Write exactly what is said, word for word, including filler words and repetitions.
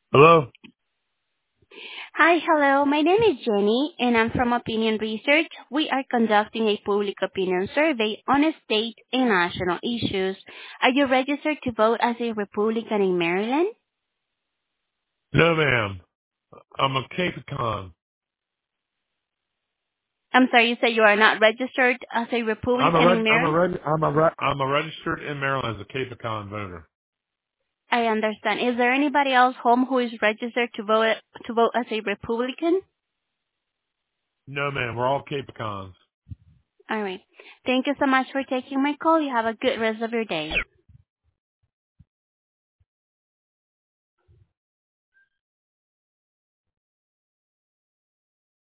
Hello? Hi, hello. My name is Jenny, and I'm from Opinion Research. We are conducting a public opinion survey on state and national issues. Are you registered to vote as a Republican in Maryland? No, ma'am. I'm a Cape Con. I'm sorry, you said you are not registered as a I'm a Republican in reg- I'm a Maryland? reg- I'm a re- I'm a registered in Maryland as a Cape Con voter. I understand. Is there anybody else home who is registered to vote to vote as a Republican? No, ma'am. We're all Cape Cons. All right. Thank you so much for taking my call. You have a good rest of your day.